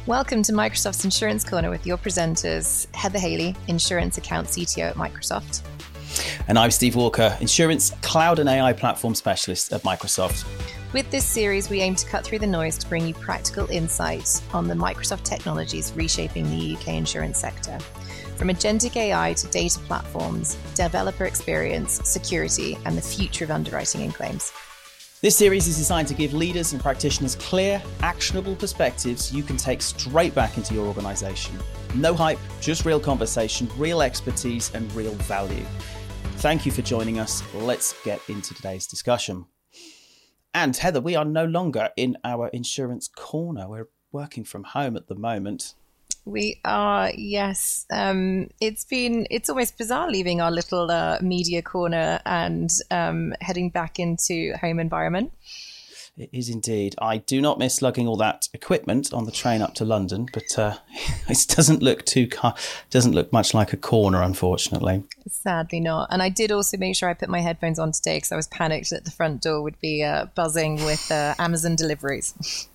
Welcome to Microsoft's Insurance Corner with your presenters, Heather Haley, Insurance Account CTO at Microsoft. And I'm Steve Walker, Insurance Cloud and AI Platform Specialist at Microsoft. With this series, we aim to cut through the noise to bring you practical insights on the Microsoft technologies reshaping the UK insurance sector. From agentic AI to data platforms, developer experience, security, and the future of underwriting and claims. This series is designed to give leaders and practitioners clear, actionable perspectives you can take straight back into your organisation. No hype, just real conversation, real expertise, and real value. Thank you for joining us. Let's get into today's discussion. And Heather, we are no longer in our insurance corner. We're working from home at the moment. We are, yes. It's almost bizarre leaving our little media corner and heading back into home environment. It is indeed. I do not miss lugging all that equipment on the train up to London, but it doesn't look much like a corner, unfortunately. Sadly not. And I did also make sure I put my headphones on today because I was panicked that the front door would be buzzing with Amazon deliveries.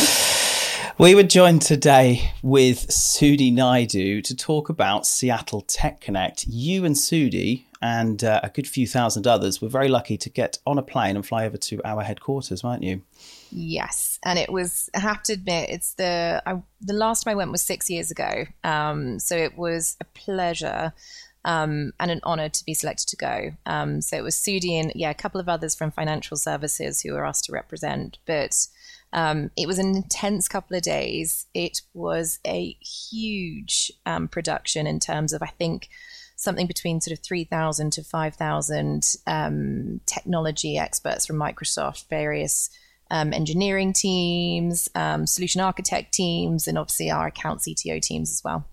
We were joined today with Sudhi Naidu to talk about Seattle Tech Connect. You and Sudhi and a good few thousand others were very lucky to get on a plane and fly over to our headquarters, weren't you? Yes, and it was, I have to admit, it's the last time I went was 6 years ago. So it was a pleasure and an honor to be selected to go. So it was Sudhi and a couple of others from financial services who were asked to represent, but it was an intense couple of days. It was a huge production in terms of, I think, something between sort of 3,000 to 5,000 technology experts from Microsoft, various engineering teams, solution architect teams, and obviously our account CTO teams as well.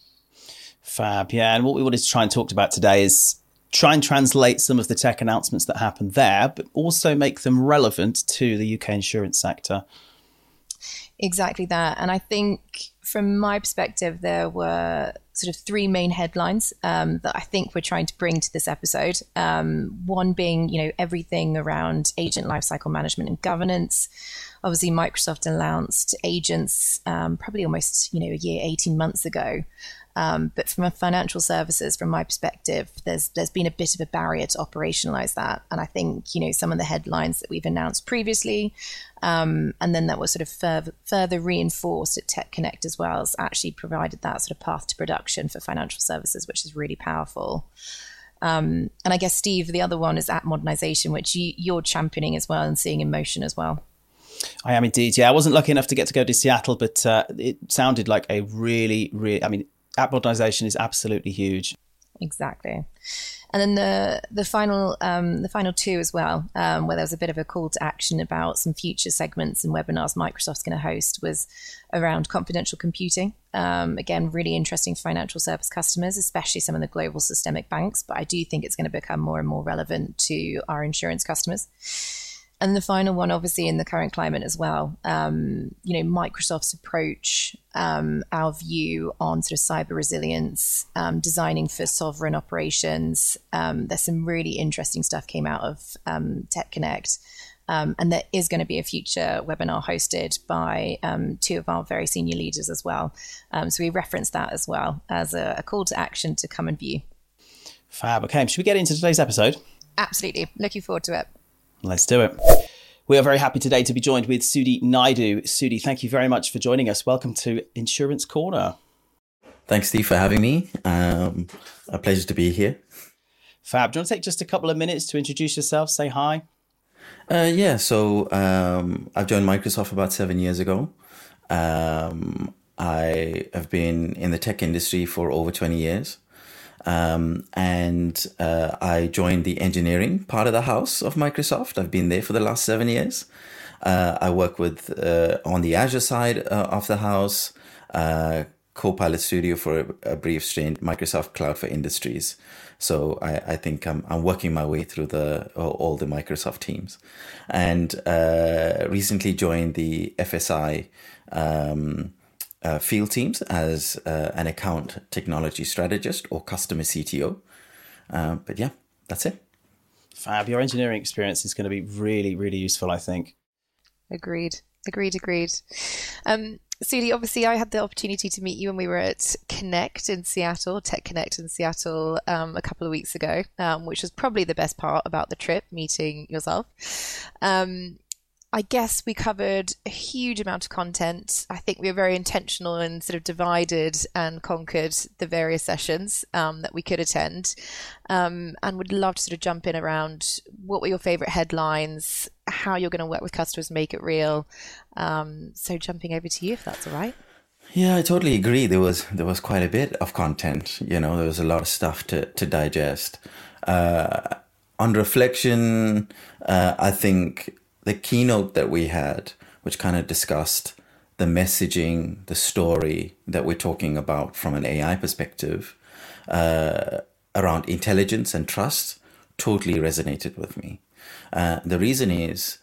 Fab, yeah. And what we wanted to try and talk about today is try and translate some of the tech announcements that happened there, but also make them relevant to the UK insurance sector. Exactly that. And I think from my perspective, there were sort of three main headlines that I think we're trying to bring to this episode. One being, everything around agent lifecycle management and governance. Obviously, Microsoft announced agents probably almost, a year, 18 months ago. But from a financial services, from my perspective, there's been a bit of a barrier to operationalize that. And I think, some of the headlines that we've announced previously, and then that was sort of further reinforced at Tech Connect as well, has actually provided that sort of path to production for financial services, which is really powerful. And I guess, Steve, the other one is app modernization, which you're championing as well and seeing in motion as well. I am indeed. Yeah, I wasn't lucky enough to get to go to Seattle, but it sounded like a really, app modernization is absolutely huge. Exactly. And then the final two as well, where there was a bit of a call to action about some future segments and webinars Microsoft's going to host, was around confidential computing. Again, really interesting for financial service customers, especially some of the global systemic banks. But I do think it's going to become more and more relevant to our insurance customers. And the final one, obviously, in the current climate as well, Microsoft's approach, our view on sort of cyber resilience, designing for sovereign operations. There's some really interesting stuff came out of Tech Connect. And there is going to be a future webinar hosted by two of our very senior leaders as well. So we referenced that as well as a call to action to come and view. Fab. Okay, should we get into today's episode? Absolutely. Looking forward to it. Let's do it. We are very happy today to be joined with Sudhi Naidu. Sudhi, thank you very much for joining us. Welcome to Insurance Corner. Thanks, Steve, for having me. A pleasure to be here. Fab. Do you want to take just a couple of minutes to introduce yourself, say hi? So I've joined Microsoft about 7 years ago. I have been in the tech industry for over 20 years. And I joined the engineering part of the house of Microsoft. I've been there for the last 7 years. I work with on the Azure side of the house, Copilot Studio for a brief stint, Microsoft Cloud for Industries. So I think I'm working my way through all the Microsoft teams, and recently joined the FSI field teams as an account technology strategist or customer CTO. But yeah, that's it. Fab, your engineering experience is going to be really, really useful, I think. Agreed. Sudi, obviously I had the opportunity to meet you when we were at Connect in Seattle, Tech Connect in Seattle, a couple of weeks ago, which was probably the best part about the trip, meeting yourself. I guess we covered a huge amount of content. I think we were very intentional and sort of divided and conquered the various sessions that we could attend, and would love to sort of jump in around what were your favorite headlines, how you're going to work with customers, make it real. So jumping over to you, if that's all right. Yeah, I totally agree. There was quite a bit of content. There was a lot of stuff to digest. On reflection, I think the keynote that we had, which kind of discussed the messaging, the story that we're talking about from an AI perspective, around intelligence and trust, totally resonated with me. The reason is,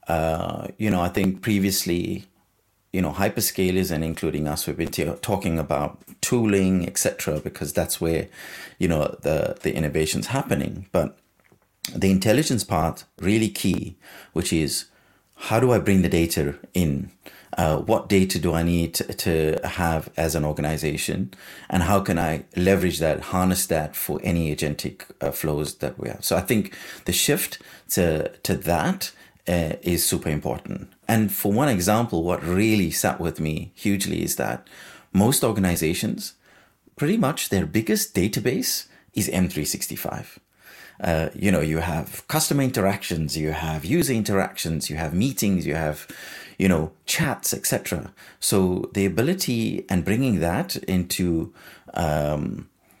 I think previously, hyperscalers and including us, we've been talking about tooling, etc., because that's where, the innovation's happening. But the intelligence part, really key, which is how do I bring the data in? What data do I need to have as an organization? And how can I leverage that, harness that for any agentic flows that we have? So I think the shift to that is super important. And for one example, what really sat with me hugely is that most organizations, pretty much their biggest database is M365. You have customer interactions, you have user interactions, you have meetings, you have, chats, etc. So the ability and bringing that into a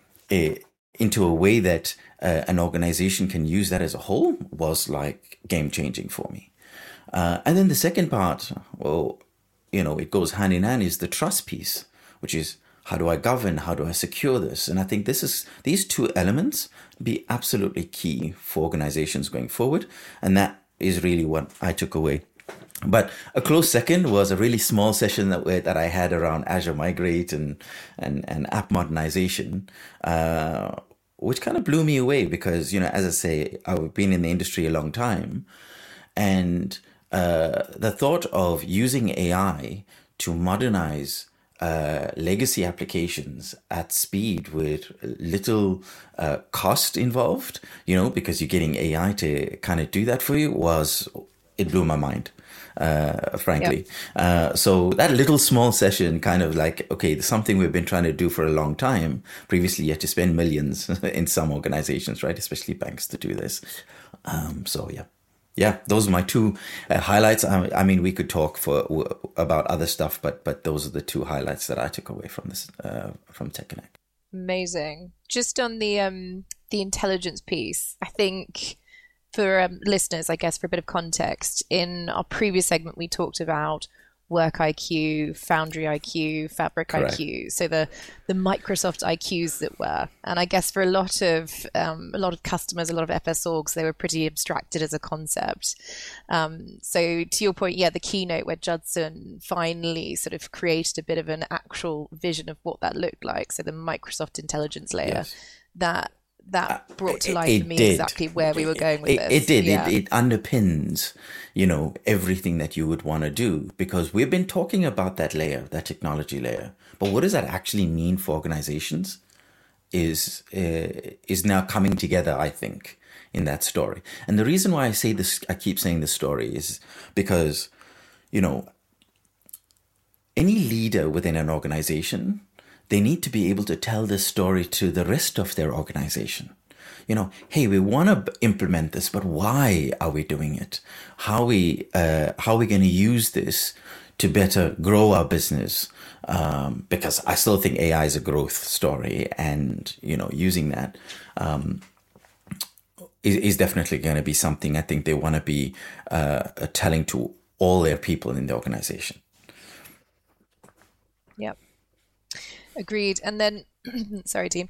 way that an organization can use that as a whole was like game changing for me. And then the second part, it goes hand in hand, is the trust piece, which is how do I govern? How do I secure this? And I think these two elements be absolutely key for organizations going forward. And that is really what I took away. But a close second was a really small session that I had around Azure Migrate and app modernization, which kind of blew me away because, as I say, I've been in the industry a long time. And the thought of using AI to modernize legacy applications at speed with little cost involved, because you're getting AI to kind of do that for you, it blew my mind, frankly. Yep. So that little small session kind of like, okay, something we've been trying to do for a long time. Previously, you had to spend millions in some organizations, right? Especially banks to do this. Yeah, those are my two highlights. I mean, we could talk about other stuff, but those are the two highlights that I took away from this from Tech Connect. Amazing. Just on the intelligence piece, I think for listeners, I guess for a bit of context, in our previous segment we talked about Work IQ, Foundry IQ, Fabric Correct. IQ, so the Microsoft IQs that were, and I guess for a lot of customers, a lot of FS orgs, they were pretty abstracted as a concept. So to your point, the keynote where Judson finally sort of created a bit of an actual vision of what that looked like. So the Microsoft intelligence layer, yes. That brought to life for me exactly where we were going with this. It did. Yeah. It underpins, everything that you would want to do, because we've been talking about that layer, that technology layer. But what does that actually mean for organizations is now coming together, I think, in that story. And the reason why I say this, I keep saying this story, is because, any leader within an organization, they need to be able to tell this story to the rest of their organization. Hey, we want to implement this, but why are we doing it? How are we going to use this to better grow our business? Because I still think AI is a growth story, and using that is definitely going to be something I think they want to be telling to all their people in the organization. Yep. Agreed. And then, sorry, team.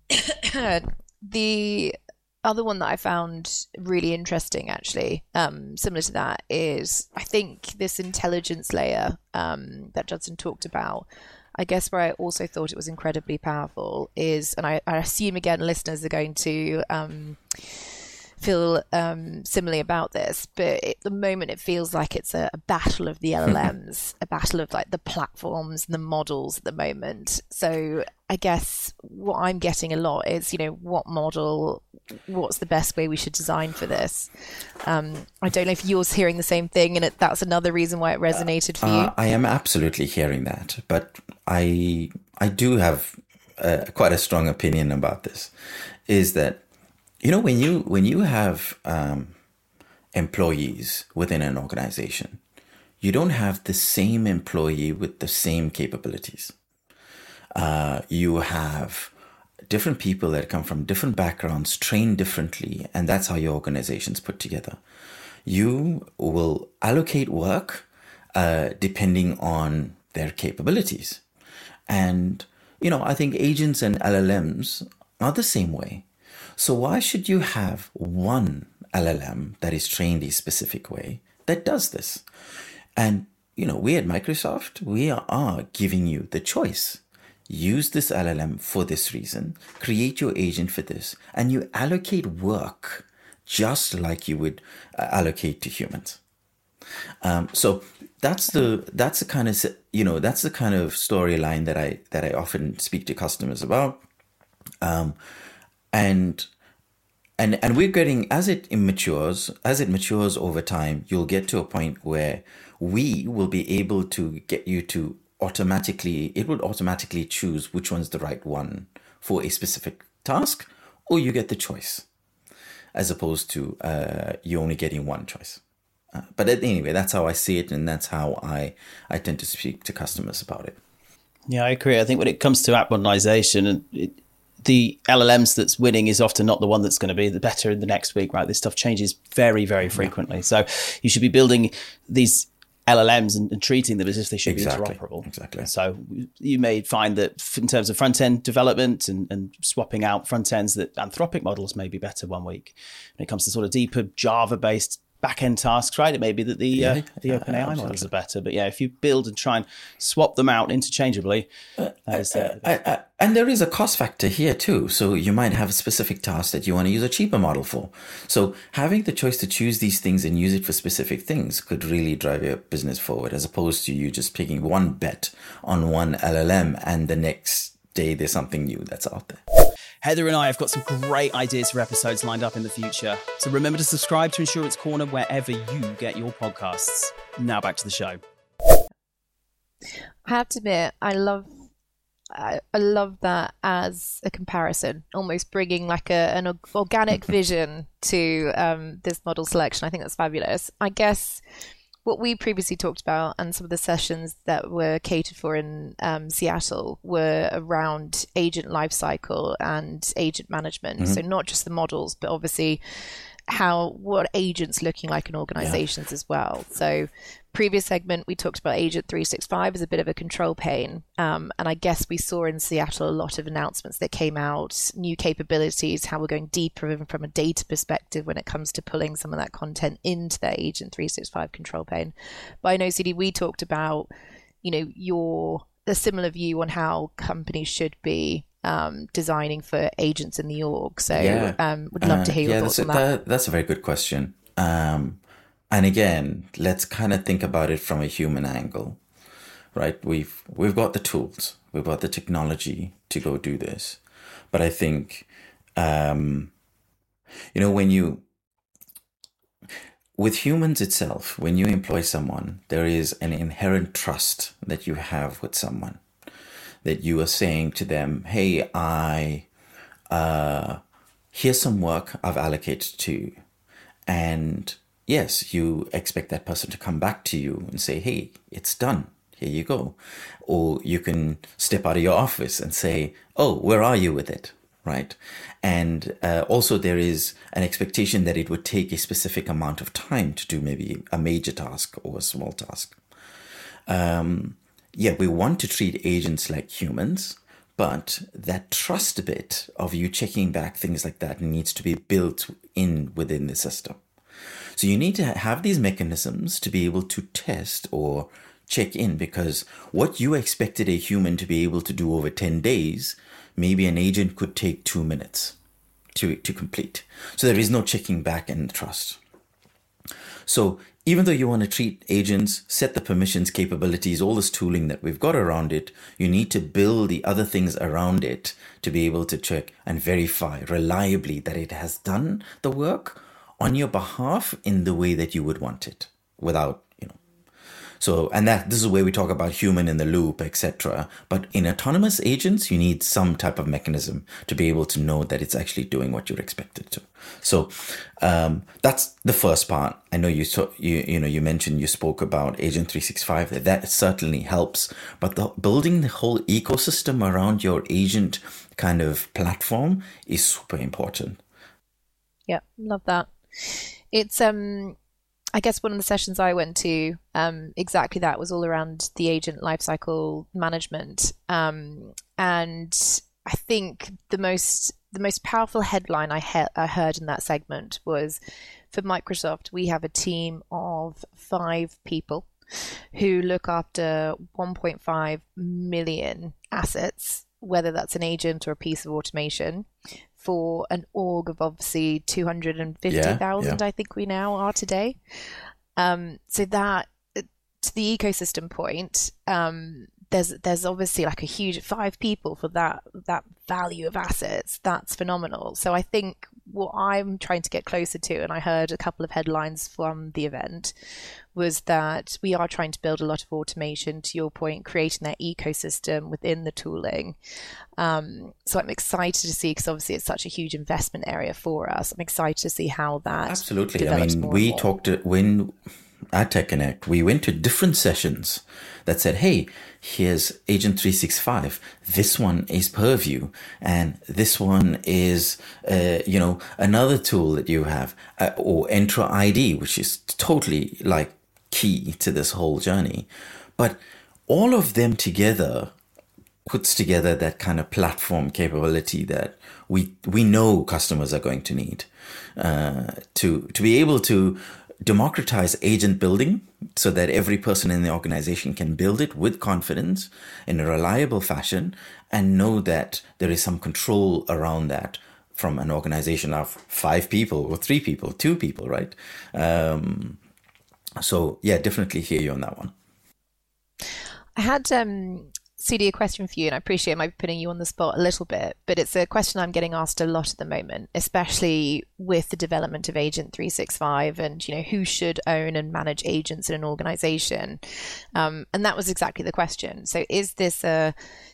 The other one that I found really interesting, actually, similar to that, is I think this intelligence layer that Judson talked about. I guess where I also thought it was incredibly powerful is, and I assume again listeners are going to feel similarly about this, but at the moment it feels like it's a battle of the LLMs, a battle of like the platforms and the models at the moment. So I guess what I'm getting a lot is, what model, what's the best way we should design for this? I don't know if you're hearing the same thing, and that's another reason why it resonated for you. I am absolutely hearing that, but I do have quite a strong opinion about this. Is that when you have employees within an organization, you don't have the same employee with the same capabilities. You have different people that come from different backgrounds, trained differently, and that's how your organization's put together. You will allocate work depending on their capabilities. And, I think agents and LLMs are the same way. So why should you have one LLM that is trained a specific way that does this? And, we at Microsoft, we are giving you the choice. Use this LLM for this reason, create your agent for this, and you allocate work just like you would allocate to humans. So that's the kind of storyline that I often speak to customers about, and we're getting, as it matures over time, you'll get to a point where we will be able to get you to it will automatically choose which one's the right one for a specific task, or you get the choice, as opposed to you only getting one choice. But anyway, that's how I see it, and that's how I tend to speak to customers about it. Yeah, I agree. I think when it comes to app modernization, the LLMs that's winning is often not the one that's going to be the better in the next week, right? This stuff changes very, very frequently. Yeah. So you should be building these LLMs and treating them as if they should be interoperable. Exactly. So you may find that in terms of front-end development and swapping out front ends, that Anthropic models may be better one week. When it comes to sort of deeper Java-based back-end tasks, right? It may be that the OpenAI models are better. But if you build and try and swap them out interchangeably, and there is a cost factor here too. So you might have a specific task that you want to use a cheaper model for. So having the choice to choose these things and use it for specific things could really drive your business forward, as opposed to you just picking one bet on one LLM and the next day there's something new that's out there. Heather and I have got some great ideas for episodes lined up in the future. So remember to subscribe to Insurance Corner wherever you get your podcasts. Now back to the show. I have to admit, I love that as a comparison, almost bringing like an organic vision to this model selection. I think that's fabulous. I guess what we previously talked about and some of the sessions that were catered for in Seattle were around agent lifecycle and agent management. Mm-hmm. So not just the models, but obviously what agents looking like in organizations as well. So previous segment, we talked about Agent 365 as a bit of a control plane. And I guess we saw in Seattle a lot of announcements that came out, new capabilities, how we're going deeper from a data perspective when it comes to pulling some of that content into the Agent 365 control plane. But I know, CD, we talked about, a similar view on how companies should be designing for agents in the org. So would love to hear your thoughts on that. That's a very good question. And again, let's kind of think about it from a human angle, right? We've got the tools, we've got the technology to go do this. But I think, with humans itself, when you employ someone, there is an inherent trust that you have with someone, that you are saying to them, hey, here's some work I've allocated to you. And yes, you expect that person to come back to you and say, hey, it's done. Here you go. Or you can step out of your office and say, oh, where are you with it? Right. And also there is an expectation that it would take a specific amount of time to do maybe a major task or a small task. We want to treat agents like humans, but that trust bit of you checking back, things like that, needs to be built in within the system. So you need to have these mechanisms to be able to test or check in, because what you expected a human to be able to do over 10 days, maybe an agent could take 2 minutes, to complete. So there is no checking back and trust. So even though you want to treat agents, set the permissions, capabilities, all this tooling that we've got around it, you need to build the other things around it to be able to check and verify reliably that it has done the work on your behalf in the way that you would want it without, So, and this is where we talk about human in the loop, etc. But in autonomous agents, you need some type of mechanism to be able to know that it's actually doing what you're expected to. So, that's the first part. I know you mentioned, you spoke about Agent 365. That certainly helps. But building the whole ecosystem around your agent kind of platform is super important. Yeah, love that. It's I guess one of the sessions I went to, exactly that was all around the agent lifecycle management. And I think the most powerful headline I heard in that segment was, for Microsoft, we have a team of 5 people who look after 1.5 million assets, whether that's an agent or a piece of automation, for an org of obviously 250,000, I think we now are today. So that, to the ecosystem point, there's obviously like a huge 5 people for that value of assets. That's phenomenal. So I think what I'm trying to get closer to, and I heard a couple of headlines from the event, was that we are trying to build a lot of automation, to your point, creating that ecosystem within the tooling. So I'm excited to see, because obviously it's such a huge investment area for us. I'm excited to see how that absolutely. I mean, we talked when at Tech Connect, we went to different sessions that said, hey, here's Agent 365. This one is Purview. And this one is, another tool that you have, or Entra ID, which is totally like key to this whole journey. But all of them together puts together that kind of platform capability that we know customers are going to need to be able to democratize agent building so that every person in the organization can build it with confidence in a reliable fashion and know that there is some control around that from an organization of 5 people or 3 people, 2 people, right? So yeah, definitely hear you on that one. I had Sudhi, a question for you, and I appreciate my putting you on the spot a little bit, but it's a question I'm getting asked a lot at the moment, especially with the development of Agent 365 and who should own and manage agents in an organization, and that was exactly the question. So is this a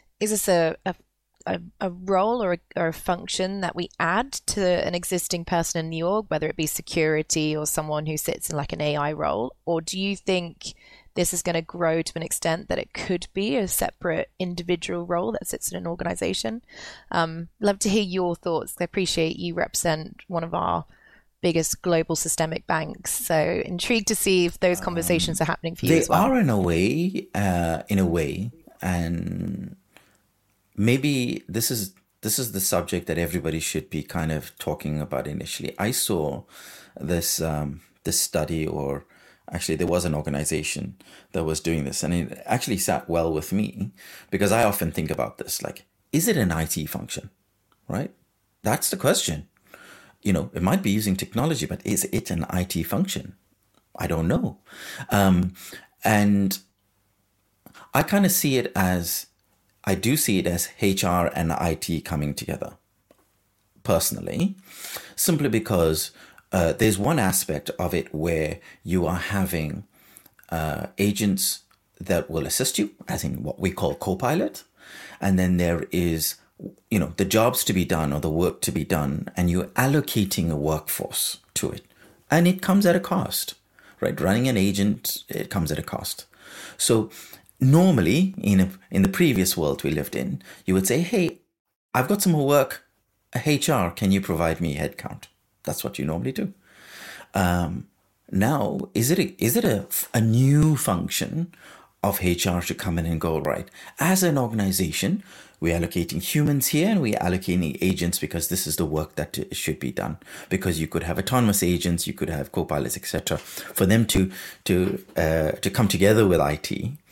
role or a function that we add to an existing person in the org, whether it be security or someone who sits in like an AI role, or do you think this is going to grow to an extent that it could be a separate individual role that sits in an organization? Love to hear your thoughts. I appreciate you represent one of our biggest global systemic banks. So intrigued to see if those conversations are happening for you as well. They are in a way. And maybe this is the subject that everybody should be kind of talking about initially. I saw this study, or actually, there was an organization that was doing this, and it actually sat well with me, because I often think about this, like, is it an IT function, right? That's the question. It might be using technology, but is it an IT function? I don't know. And I kind of see it as HR and IT coming together, personally, simply because there's one aspect of it where you are having agents that will assist you, as in what we call Copilot. And then there is, the jobs to be done or the work to be done, and you're allocating a workforce to it. And it comes at a cost, right? Running an agent, it comes at a cost. So normally, in the previous world we lived in, you would say, hey, I've got some more work. HR, can you provide me headcount? That's what you normally do. Now, is it a new function of HR to come in and go, right, as an organization, we're allocating humans here and we're allocating agents because this is the work that should be done. Because you could have autonomous agents, you could have copilots, etc., for them to come together with IT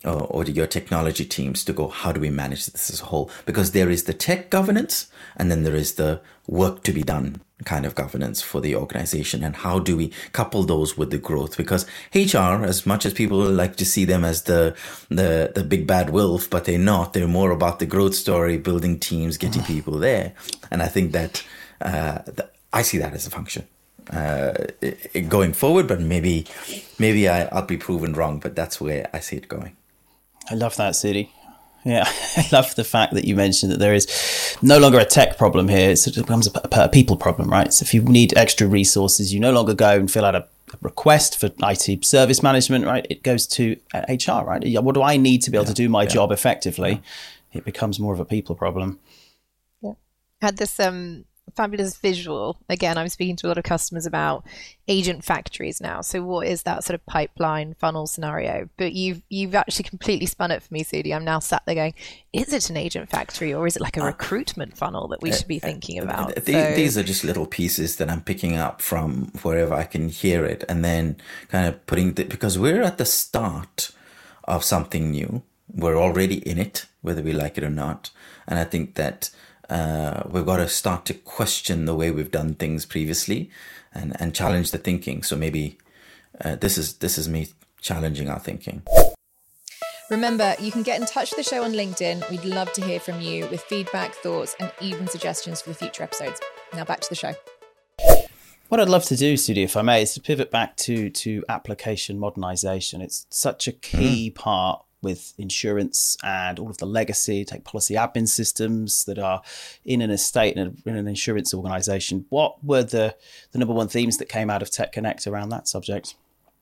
or your technology teams to go, how do we manage this as a whole? Because there is the tech governance, and then there is the work to be done kind of governance for the organization. And how do we couple those with the growth? Because HR, as much as people like to see them as the big bad wolf, but they're not. They're more about the growth story, building teams, getting people there. And I think that I see that as a function going forward. But maybe I'll be proven wrong. But that's where I see it going. I love that, Sudhi. Yeah, I love the fact that you mentioned that there is no longer a tech problem here. It becomes a people problem, right? So if you need extra resources, you no longer go and fill out a request for IT service management, right? It goes to HR, right? What do I need to be able to do my job effectively? It becomes more of a people problem. Yeah. Had this fabulous visual. Again, I'm speaking to a lot of customers about agent factories now. So what is that sort of pipeline funnel scenario? But you've actually completely spun it for me, Sudhi. I'm now sat there going, is it an agent factory, or is it like a recruitment funnel that we should be thinking about? These are just little pieces that I'm picking up from wherever I can hear it, and then kind of putting because we're at the start of something new. We're already in it, whether we like it or not. And I think that we've got to start to question the way we've done things previously, and challenge the thinking. So maybe this is me challenging our thinking. Remember, you can get in touch with the show on LinkedIn. We'd love to hear from you with feedback, thoughts, and even suggestions for the future episodes. Now back to the show. What I'd love to do, Sudhi, if I may, is to pivot back to application modernization. It's such a key part with insurance and all of the legacy, take policy admin systems that are in an estate and in an insurance organization. What were the number one themes that came out of Tech Connect around that subject?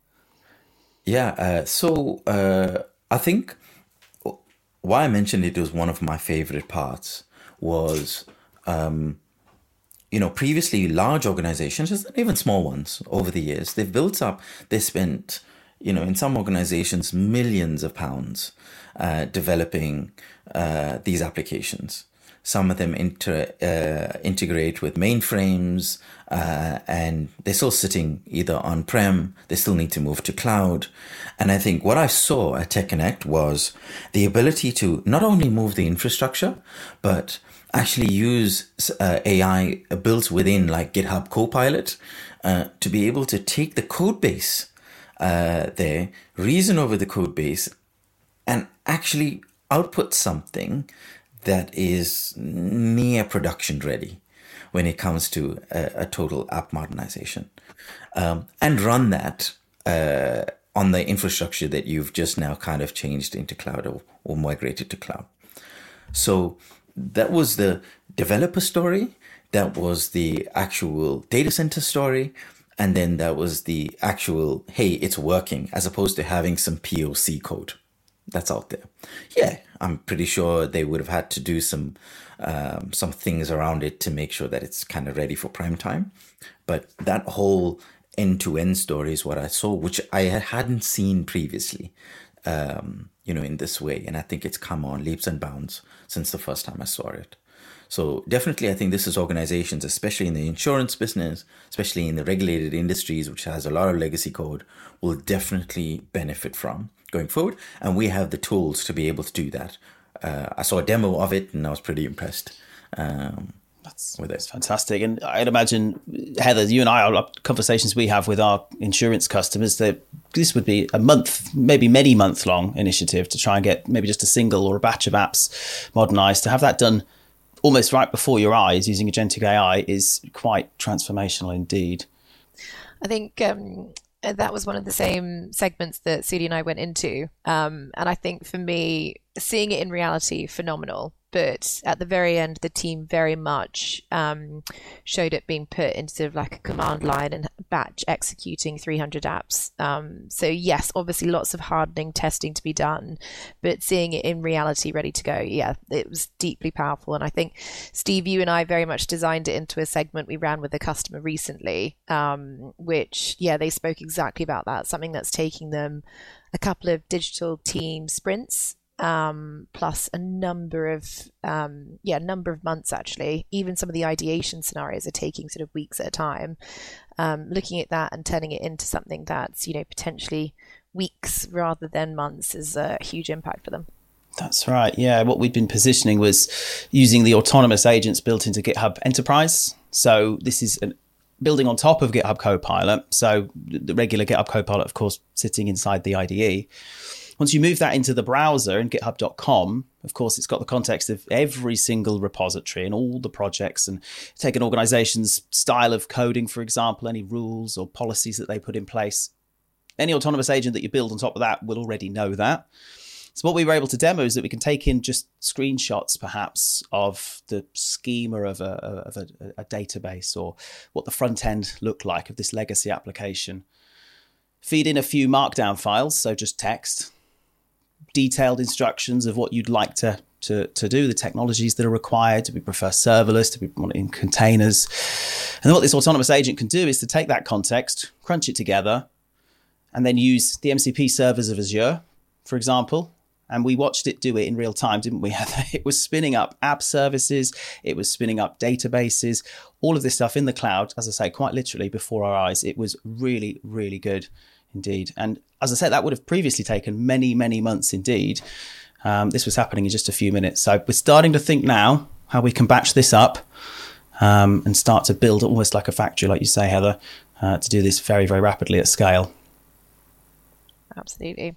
Yeah, so I think why I mentioned it was one of my favorite parts was, previously large organizations, even small ones over the years, they've built up, they spent, in some organizations, millions of pounds developing these applications. Some of them integrate with mainframes, and they're still sitting either on-prem, they still need to move to cloud. And I think what I saw at Tech Connect was the ability to not only move the infrastructure, but actually use AI built within like GitHub Copilot to be able to take the code base there, reason over the code base, and actually output something that is near production ready when it comes to a total app modernization, and run that on the infrastructure that you've just now kind of changed into cloud or migrated to cloud. So that was the developer story, that was the actual data center story, and then that was the actual, hey, it's working, as opposed to having some POC code that's out there. Yeah, I'm pretty sure they would have had to do some things around it to make sure that it's kind of ready for prime time. But that whole end-to-end story is what I saw, which I hadn't seen previously, in this way. And I think it's come on leaps and bounds since the first time I saw it. So definitely, I think this is organizations, especially in the insurance business, especially in the regulated industries, which has a lot of legacy code, will definitely benefit from going forward. And we have the tools to be able to do that. I saw a demo of it and I was pretty impressed with it. That's fantastic. And I'd imagine, Heather, you and I, our conversations we have with our insurance customers, that this would be a month, maybe many month long initiative to try and get maybe just a single or a batch of apps modernized. To have that done almost right before your eyes using agentic AI is quite transformational indeed. I think that was one of the same segments that Sudhi and I went into. And I think for me, seeing it in reality, phenomenal. But at the very end, the team very much showed it being put into sort of like a command line and batch executing 300 apps. So yes, obviously lots of hardening testing to be done, but seeing it in reality ready to go, yeah, it was deeply powerful. And I think, Steve, you and I very much designed it into a segment we ran with a customer recently, which, yeah, they spoke exactly about that, something that's taking them a couple of digital team sprints, plus a number of months actually. Even some of the ideation scenarios are taking sort of weeks at a time. Looking at that and turning it into something that's, potentially weeks rather than months is a huge impact for them. That's right. Yeah. What we'd been positioning was using the autonomous agents built into GitHub Enterprise. So this is building on top of GitHub Copilot. So the regular GitHub Copilot, of course, sitting inside the IDE. Once you move that into the browser in github.com, of course, it's got the context of every single repository and all the projects, and take an organization's style of coding, for example, any rules or policies that they put in place. Any autonomous agent that you build on top of that will already know that. So what we were able to demo is that we can take in just screenshots, perhaps, of the schema of a database, or what the front end looked like of this legacy application. Feed in a few markdown files, so just text, detailed instructions of what you'd like to do, the technologies that are required. Do we prefer serverless? Do we want it in containers? And then what this autonomous agent can do is to take that context, crunch it together, and then use the MCP servers of Azure, for example. And we watched it do it in real time, didn't we? It was spinning up app services. It was spinning up databases, all of this stuff in the cloud, as I say, quite literally before our eyes. It was really, really good indeed. And as I said, that would have previously taken many, many months indeed. This was happening in just a few minutes. So we're starting to think now how we can batch this up and start to build almost like a factory, like you say, Heather, to do this very, very rapidly at scale. Absolutely.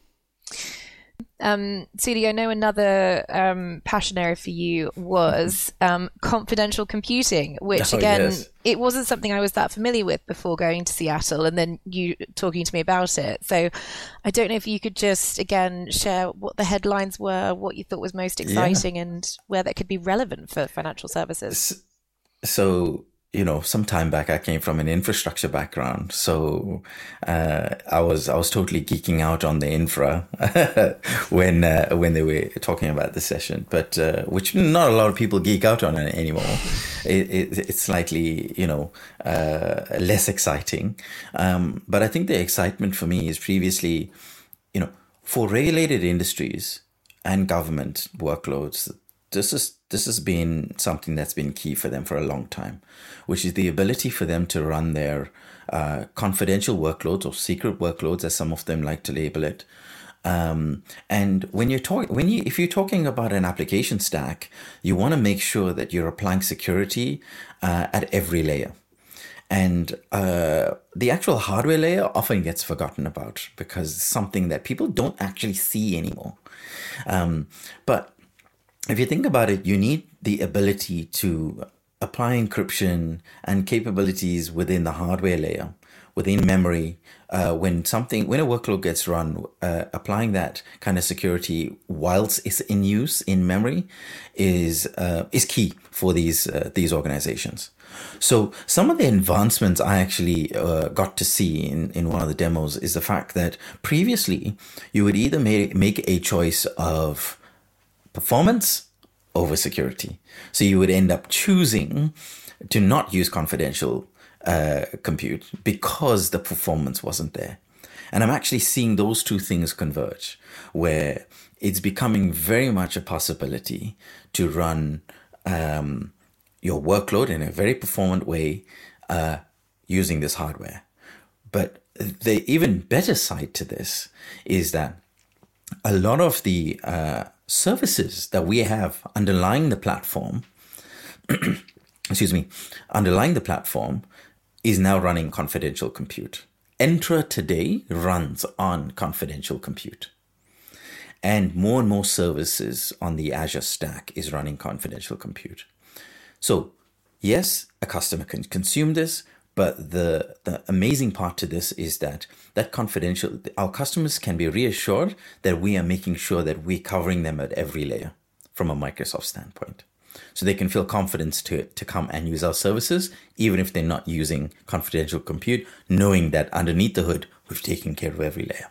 Sudi, I know another passion area for you was confidential computing, which yes. It wasn't something I was that familiar with before going to Seattle, and then you talking to me about it. So I don't know if you could just, again, share what the headlines were, what you thought was most exciting, and where that could be relevant for financial services. So, some time back, I came from an infrastructure background. So I was totally geeking out on the infra when they were talking about the session, but which not a lot of people geek out on anymore. It's slightly, less exciting. But I think the excitement for me is previously, for regulated industries and government workloads, this has been something that's been key for them for a long time, which is the ability for them to run their confidential workloads, or secret workloads, as some of them like to label it. And if you're talking about an application stack, you want to make sure that you're applying security at every layer. And the actual hardware layer often gets forgotten about because it's something that people don't actually see anymore. But if you think about it, you need the ability to apply encryption and capabilities within the hardware layer, within memory. When a workload gets run, applying that kind of security whilst it's in use in memory is key for these organizations. So some of the advancements I actually got to see in one of the demos is the fact that previously you would either make a choice of performance over security. So you would end up choosing to not use confidential compute because the performance wasn't there. And I'm actually seeing those two things converge, where it's becoming very much a possibility to run your workload in a very performant way using this hardware. But the even better side to this is that a lot of the services that we have underlying the platform, underlying the platform is now running confidential compute. Entra today runs on confidential compute. And more services on the Azure stack is running confidential compute. So yes, a customer can consume this, but the amazing part to this is that confidential, our customers can be reassured that we are making sure that we're covering them at every layer from a Microsoft standpoint. So they can feel confidence to come and use our services, even if they're not using confidential compute, knowing that underneath the hood, we've taken care of every layer.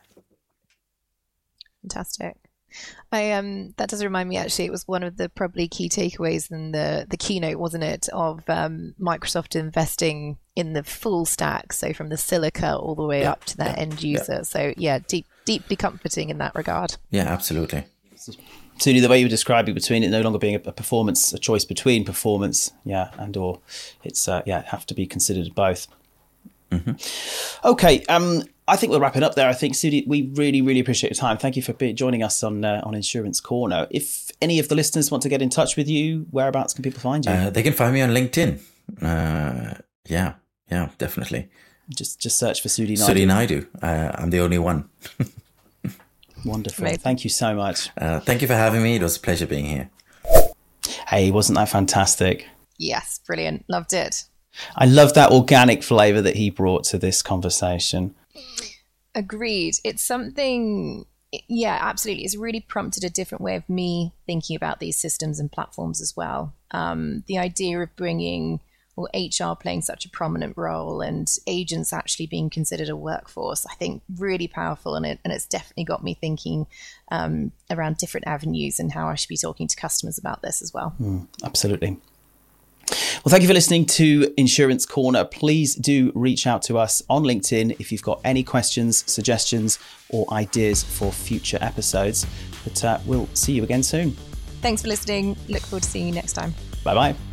Fantastic. That does remind me, actually, it was one of the probably key takeaways in the keynote, wasn't it, of Microsoft investing in the full stack, so from the silica all the way up to that end user. Yeah. So deeply comforting in that regard. Yeah, absolutely. Sudi, the way you were describing between it no longer being a choice between performance, and or it's have to be considered both. Mm-hmm. Okay, I think we'll wrap it up there. I think, Sudhi, we really, really appreciate your time. Thank you for joining us on Insurance Corner. If any of the listeners want to get in touch with you, whereabouts can people find you? They can find me on LinkedIn. Yeah, definitely. Just search for Sudhi Naidu. Sudhi Naidu. I'm the only one. Wonderful. Amazing. Thank you so much. Thank you for having me. It was a pleasure being here. Hey, wasn't that fantastic? Yes, brilliant. Loved it. I love that organic flavour that he brought to this conversation. Agreed. It's something, yeah, absolutely. It's really prompted a different way of me thinking about these systems and platforms as well. The idea of bringing, or HR playing such a prominent role and agents actually being considered a workforce, I think really powerful. And it's definitely got me thinking around different avenues and how I should be talking to customers about this as well. Absolutely. Well, thank you for listening to Insurance Corner. Please do reach out to us on LinkedIn if you've got any questions, suggestions, or ideas for future episodes. But we'll see you again soon. Thanks for listening. Look forward to seeing you next time. Bye-bye.